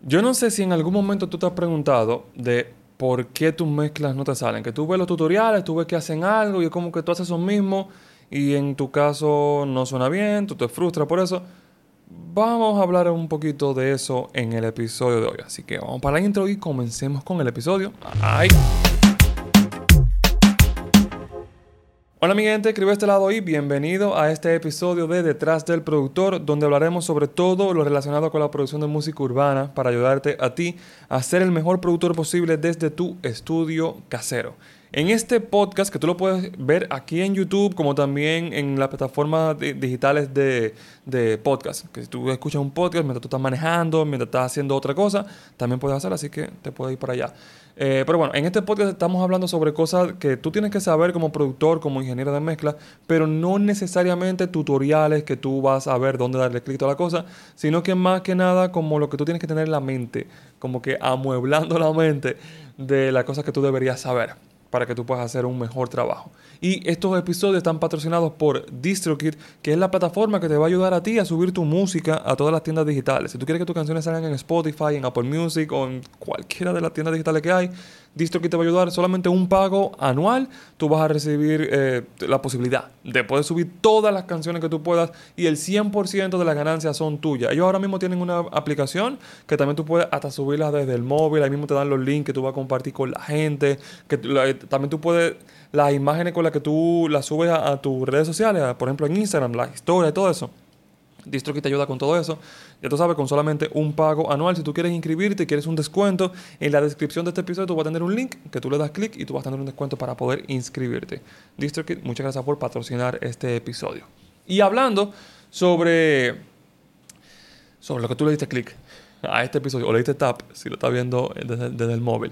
Yo no sé si en algún momento tú te has preguntado de por qué tus mezclas no te salen. Que tú ves los tutoriales, tú ves que hacen algo y es como que tú haces eso mismo y en tu caso no suena bien, tú te frustras por eso. Vamos a hablar un poquito de eso en el episodio de hoy. Así que vamos para la intro y comencemos con el episodio. ¡Ay! Hola mi gente, escribo de este lado y bienvenido a este episodio de Detrás del Productor, donde hablaremos sobre todo lo relacionado con la producción de música urbana para ayudarte a ti a ser el mejor productor posible desde tu estudio casero. En este podcast, que tú lo puedes ver aquí en YouTube, como también en las plataformas digitales de podcast, que si tú escuchas un podcast mientras tú estás manejando, mientras estás haciendo otra cosa, también puedes hacerlo, así que te puedes ir para allá. Pero bueno, en este podcast estamos hablando sobre cosas que tú tienes que saber como productor, como ingeniero de mezcla, pero no necesariamente tutoriales que tú vas a ver dónde darle clic a la cosa, sino que más que nada como lo que tú tienes que tener en la mente, como que amueblando la mente de las cosas que tú deberías saber para que tú puedas hacer un mejor trabajo. Y estos episodios están patrocinados por DistroKid, que es la plataforma que te va a ayudar a ti a subir tu música a todas las tiendas digitales. Si tú quieres que tus canciones salgan en Spotify, en Apple Music o en cualquiera de las tiendas digitales que hay, DistroKid te va a ayudar. Solamente un pago anual, tú vas a recibir la posibilidad de poder subir todas las canciones que tú puedas y el 100% de las ganancias son tuyas. Ellos ahora mismo tienen una aplicación que también tú puedes hasta subirla desde el móvil. Ahí mismo te dan los links que tú vas a compartir con la gente, que también tú puedes las imágenes con las que tú las subes a tus redes sociales, por ejemplo en Instagram, las historias y todo eso. DistroKid te ayuda con todo eso. Ya tú sabes, con solamente un pago anual. Si tú quieres inscribirte y quieres un descuento, en la descripción de este episodio tú vas a tener un link que tú le das clic y tú vas a tener un descuento para poder inscribirte. DistroKid, muchas gracias por patrocinar este episodio. Y hablando sobre lo que tú le diste clic a este episodio, o le diste tap, si lo estás viendo desde el móvil.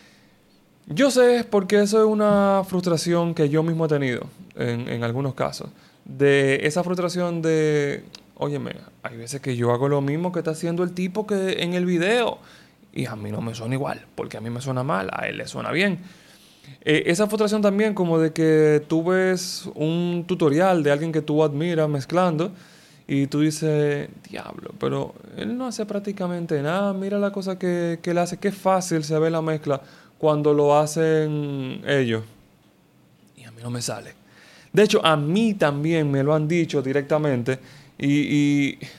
Yo sé porque eso es una frustración que yo mismo he tenido en algunos casos. De esa frustración de, óyeme, hay veces que yo hago lo mismo que está haciendo el tipo que en el video y a mí no me suena igual, porque a mí me suena mal, a él le suena bien. Esa frustración también como de que tú ves un tutorial de alguien que tú admiras mezclando y tú dices, diablo, pero él no hace prácticamente nada. Mira la cosa que él hace, qué fácil se ve la mezcla cuando lo hacen ellos. Y a mí no me sale. De hecho, a mí también me lo han dicho directamente y, y,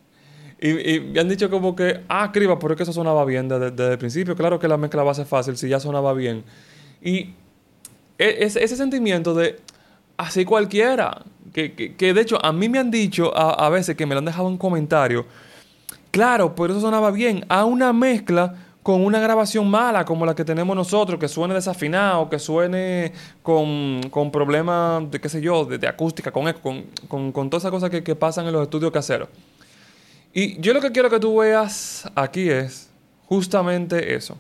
y me han dicho como que, Criba, pero es que eso sonaba bien desde el principio. Claro que la mezcla va a ser fácil si ya sonaba bien. Y ese sentimiento de así cualquiera, que de hecho a mí me han dicho a veces que me lo han dejado en comentarios, claro, por eso sonaba bien, a una mezcla con una grabación mala como la que tenemos nosotros, que suene desafinado, que suene con problemas de qué sé yo, de acústica, con eco, con todas esas cosas que pasan en los estudios caseros. Y yo lo que quiero que tú veas aquí es justamente eso,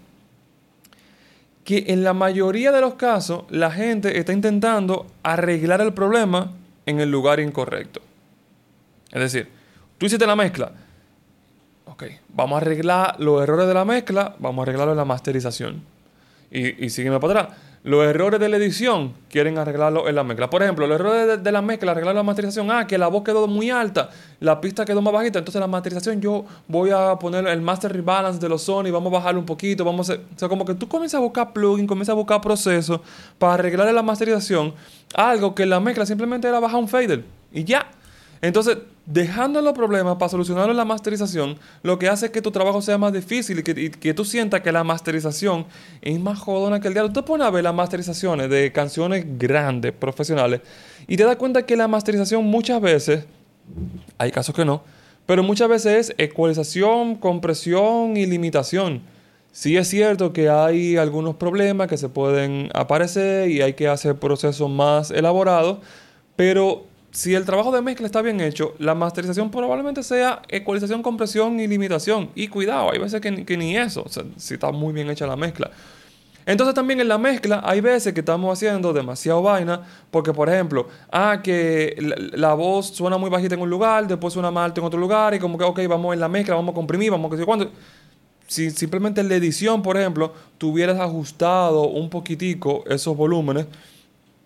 que en la mayoría de los casos la gente está intentando arreglar el problema en el lugar incorrecto. Es decir, tú hiciste la mezcla. Ok, vamos a arreglar los errores de la mezcla, vamos a arreglarlo en la masterización. Y sígueme para atrás. Los errores de la edición quieren arreglarlo en la mezcla. Por ejemplo, los errores de la mezcla, arreglarlo en la masterización. Que la voz quedó muy alta, la pista quedó más bajita. Entonces, la masterización yo voy a poner el master rebalance de los Sony, vamos a bajarlo un poquito. Vamos a hacer, o sea, como que tú comienzas a buscar plugin, comienzas a buscar procesos para arreglar en la masterización algo que en la mezcla simplemente era bajar un fader. Y ya. Entonces, dejando los problemas para solucionarlo en la masterización, lo que hace es que tu trabajo sea más difícil y que tú sientas que la masterización es más jodona que el diablo. Tú te pones a ver las masterizaciones de canciones grandes, profesionales, y te das cuenta que la masterización muchas veces, hay casos que no, pero muchas veces es ecualización, compresión y limitación. Sí es cierto que hay algunos problemas que se pueden aparecer y hay que hacer procesos más elaborados, pero si el trabajo de mezcla está bien hecho, la masterización probablemente sea ecualización, compresión y limitación. Y cuidado, hay veces que ni eso, o sea, si está muy bien hecha la mezcla. Entonces también en la mezcla hay veces que estamos haciendo demasiado vaina, porque por ejemplo, que la voz suena muy bajita en un lugar, después suena más alta en otro lugar, y como que, ok, vamos en la mezcla, vamos a comprimir, vamos a que sé cuándo. Si simplemente en la edición, por ejemplo, tuvieras ajustado un poquitico esos volúmenes,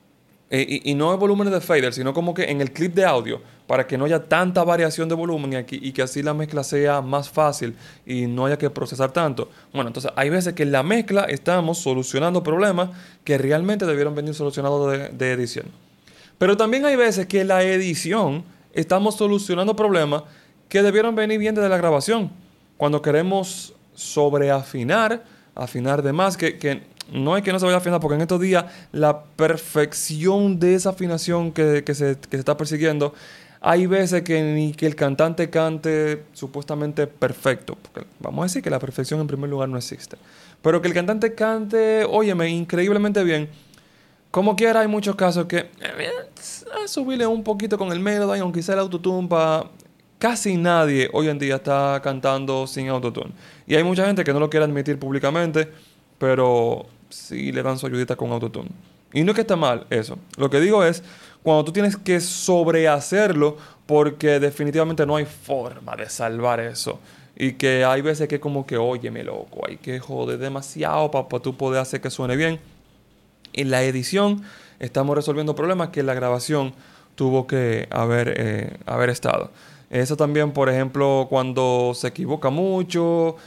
Y no es volúmenes de fader, sino como que en el clip de audio, para que no haya tanta variación de volumen y que así la mezcla sea más fácil y no haya que procesar tanto. Bueno, entonces hay veces que en la mezcla estamos solucionando problemas que realmente debieron venir solucionados de edición. Pero también hay veces que en la edición estamos solucionando problemas que debieron venir bien desde la grabación. Cuando queremos sobreafinar, afinar de más, que no es que no se vaya a afinar, porque en estos días la perfección de esa afinación que se está persiguiendo, hay veces que ni que el cantante cante supuestamente perfecto. Porque vamos a decir que la perfección en primer lugar no existe. Pero que el cantante cante, óyeme, increíblemente bien. Como quiera, hay muchos casos que subirle un poquito con el melody, aunque sea el autotune, casi nadie hoy en día está cantando sin autotune. Y hay mucha gente que no lo quiere admitir públicamente, pero sí le dan su ayudita con autotune. Y no es que está mal eso. Lo que digo es cuando tú tienes que sobrehacerlo porque definitivamente no hay forma de salvar eso. Y que hay veces que como que, óyeme loco, hay que joder demasiado para tú poder hacer que suene bien. En la edición estamos resolviendo problemas que en la grabación tuvo que haber estado. Eso también, por ejemplo, cuando se equivoca mucho,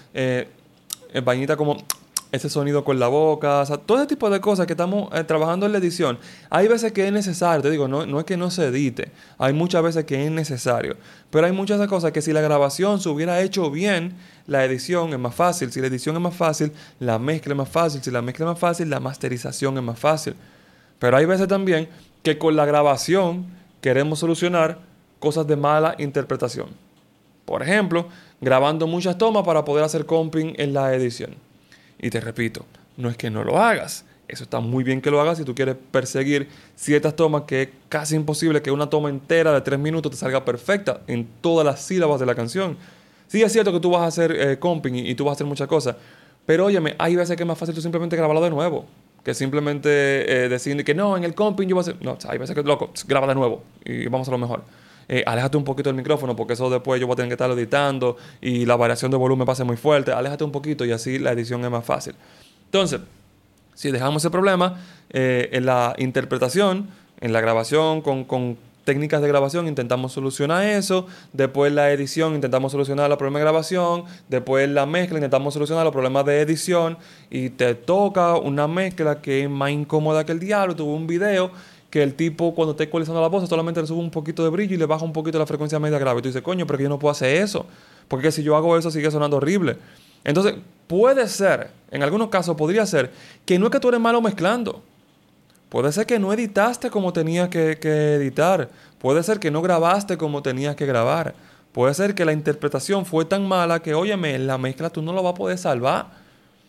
vainita como ese sonido con la boca, o sea, todo ese tipo de cosas que estamos trabajando en la edición. Hay veces que es necesario, te digo, no es que no se edite, hay muchas veces que es necesario, pero hay muchas cosas que si la grabación se hubiera hecho bien, la edición es más fácil. Si la edición es más fácil, la mezcla es más fácil. Si la mezcla es más fácil, la masterización es más fácil. Pero hay veces también que con la grabación queremos solucionar cosas de mala interpretación. Por ejemplo, grabando muchas tomas para poder hacer comping en la edición. Y te repito, no es que no lo hagas. Eso está muy bien que lo hagas si tú quieres perseguir ciertas tomas que es casi imposible que una toma entera de 3 minutos te salga perfecta en todas las sílabas de la canción. Sí, es cierto que tú vas a hacer comping y tú vas a hacer muchas cosas. Pero óyeme, hay veces que es más fácil tú simplemente grabarlo de nuevo. Que simplemente decir que no, en el comping yo voy a hacer... No, hay veces que, loco, graba de nuevo y vamos a lo mejor. Aléjate un poquito del micrófono porque eso después yo voy a tener que estarlo editando y la variación de volumen va a ser muy fuerte. Aléjate un poquito y así la edición es más fácil. Entonces, si dejamos ese problema en la interpretación, en la grabación, con técnicas de grabación, intentamos solucionar eso. Después la edición, intentamos solucionar los problemas de grabación. Después la mezcla, intentamos solucionar los problemas de edición. Y te toca una mezcla que es más incómoda que el diablo. Tuve un video que el tipo cuando está ecualizando la voz solamente le sube un poquito de brillo y le baja un poquito la frecuencia media grave. Y tú dices, coño, pero que yo no puedo hacer eso. Porque si yo hago eso sigue sonando horrible. Entonces, puede ser, en algunos casos podría ser, que no es que tú eres malo mezclando. Puede ser que no editaste como tenías que editar. Puede ser que no grabaste como tenías que grabar. Puede ser que la interpretación fue tan mala que, óyeme, en la mezcla tú no lo vas a poder salvar.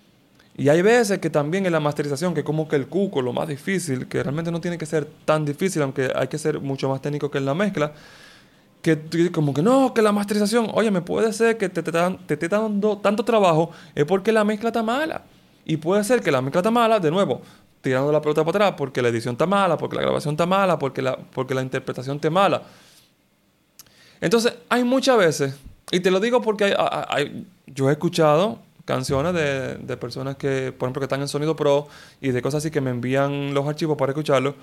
Y hay veces que también en la masterización, que es como que el cuco, lo más difícil, que realmente no tiene que ser tan difícil, aunque hay que ser mucho más técnico que en la mezcla, que como que no, que la masterización, oye, me puede ser que te esté dando tanto trabajo, es porque la mezcla está mala. Y puede ser que la mezcla está mala, de nuevo, tirando la pelota para atrás, porque la edición está mala, porque la grabación está mala, porque la interpretación está mala. Entonces, hay muchas veces, y te lo digo porque yo he escuchado canciones de personas que, por ejemplo, que están en Sonido Pro y de cosas así que me envían los archivos para escucharlos.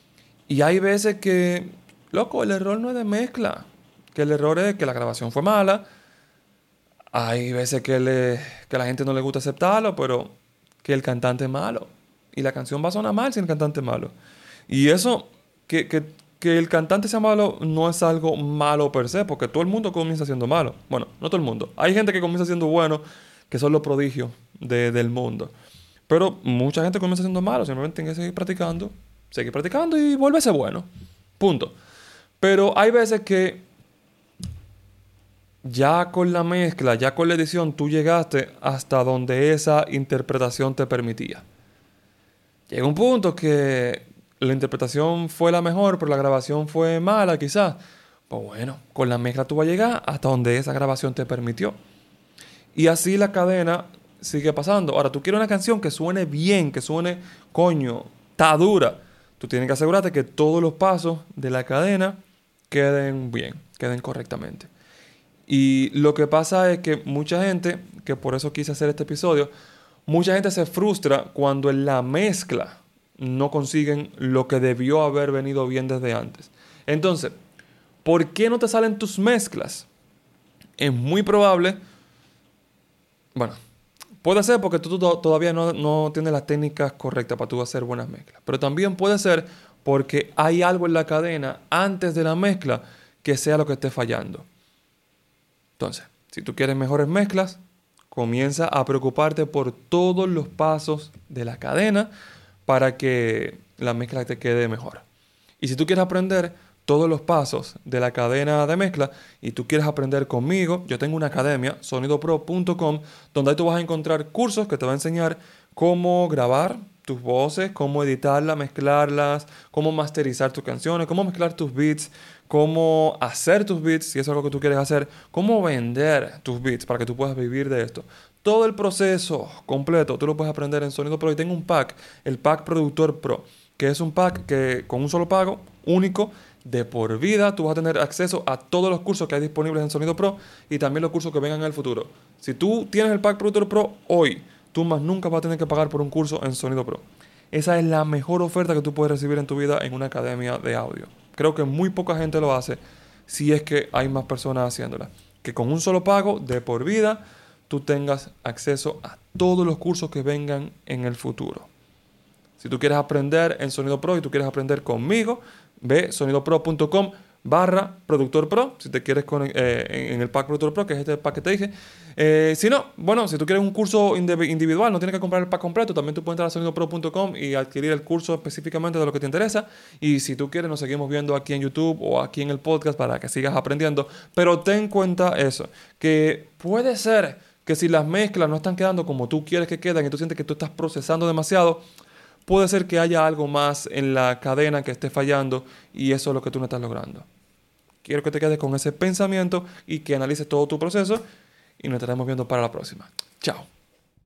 Y hay veces que, loco, el error no es de mezcla, que el error es que la grabación fue mala. Hay veces que a la gente no le gusta aceptarlo, pero que el cantante es malo. Y la canción va a sonar mal si el cantante es malo. Y eso, que el cantante sea malo no es algo malo per se, porque todo el mundo comienza siendo malo. Bueno, no todo el mundo. Hay gente que comienza siendo bueno, que son los prodigios del mundo. Pero mucha gente comienza siendo malo, simplemente tiene que seguir practicando y volverse bueno. Punto. Pero hay veces que ya con la mezcla, ya con la edición, tú llegaste hasta donde esa interpretación te permitía. Llega un punto que la interpretación fue la mejor, pero la grabación fue mala, quizás. Pues bueno, con la mezcla tú vas a llegar hasta donde esa grabación te permitió. Y así la cadena sigue pasando. Ahora, tú quieres una canción que suene bien, que suene, coño, está dura. Tú tienes que asegurarte que todos los pasos de la cadena queden bien, queden correctamente. Y lo que pasa es que mucha gente, que por eso quise hacer este episodio, mucha gente se frustra cuando en la mezcla no consiguen lo que debió haber venido bien desde antes. Entonces, ¿por qué no te salen tus mezclas? Es muy probable, bueno, puede ser porque tú todavía no tienes las técnicas correctas para tú hacer buenas mezclas. Pero también puede ser porque hay algo en la cadena antes de la mezcla que sea lo que esté fallando. Entonces, si tú quieres mejores mezclas, comienza a preocuparte por todos los pasos de la cadena para que la mezcla te quede mejor. Y si tú quieres aprender todos los pasos de la cadena de mezcla y tú quieres aprender conmigo, yo tengo una academia, sonidopro.com, donde ahí tú vas a encontrar cursos que te van a enseñar cómo grabar tus voces, cómo editarlas, mezclarlas, cómo masterizar tus canciones, cómo mezclar tus beats, cómo hacer tus beats, si es algo que tú quieres hacer, cómo vender tus beats para que tú puedas vivir de esto. Todo el proceso completo tú lo puedes aprender en Sonido Pro y tengo un pack, el pack Productor Pro, que es un pack que con un solo pago, único, de por vida, tú vas a tener acceso a todos los cursos que hay disponibles en Sonido Pro y también los cursos que vengan en el futuro. Si tú tienes el pack Productor Pro hoy, tú más nunca vas a tener que pagar por un curso en Sonido Pro. Esa es la mejor oferta que tú puedes recibir en tu vida en una academia de audio. Creo que muy poca gente lo hace, si es que hay más personas haciéndola. Que con un solo pago, de por vida, tú tengas acceso a todos los cursos que vengan en el futuro. Si tú quieres aprender en Sonido Pro y tú quieres aprender conmigo, ve sonidopro.com/productor pro si te quieres en el pack Productor Pro, que es este pack que te dije. Si no, bueno, si tú quieres un curso individual, no tienes que comprar el pack completo, también tú puedes entrar a sonidopro.com y adquirir el curso específicamente de lo que te interesa. Y si tú quieres, nos seguimos viendo aquí en YouTube o aquí en el podcast para que sigas aprendiendo. Pero ten en cuenta eso, que puede ser que si las mezclas no están quedando como tú quieres que queden y tú sientes que tú estás procesando demasiado, puede ser que haya algo más en la cadena que esté fallando y eso es lo que tú no estás logrando. Quiero que te quedes con ese pensamiento y que analices todo tu proceso y nos estaremos viendo para la próxima. Chao.